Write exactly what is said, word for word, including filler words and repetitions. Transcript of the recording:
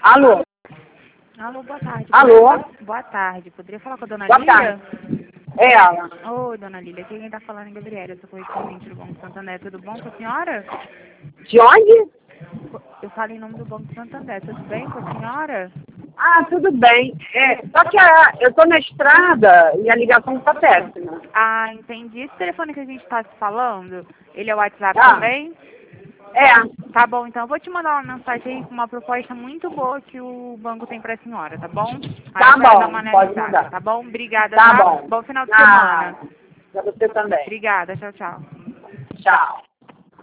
Alô? Alô, boa tarde. Alô? Boa tarde. Poderia falar com a dona Boa Lília? tarde. É ela. Oi, dona Lília. Aqui quem tá falando é Gabriela. Eu sou correspondente do Banco Santander. Tudo bom com a senhora? De onde? Eu falo em nome do Banco Santander. Tudo bem com a senhora? Ah, tudo bem. É, só que a, eu tô na estrada e a ligação tá péssima. Ah, entendi. Esse telefone que a gente tá se falando, ele é o WhatsApp Ah. também? É. Tá bom, então eu vou te mandar uma mensagem aí com uma proposta muito boa que o banco tem pra senhora, tá bom? Aí Tá a senhora dá bom, uma pode analisada, mandar. tá bom? Obrigada, Tá tá? bom. Bom final de Ah, semana. pra você também. Obrigada, tchau, tchau. Tchau.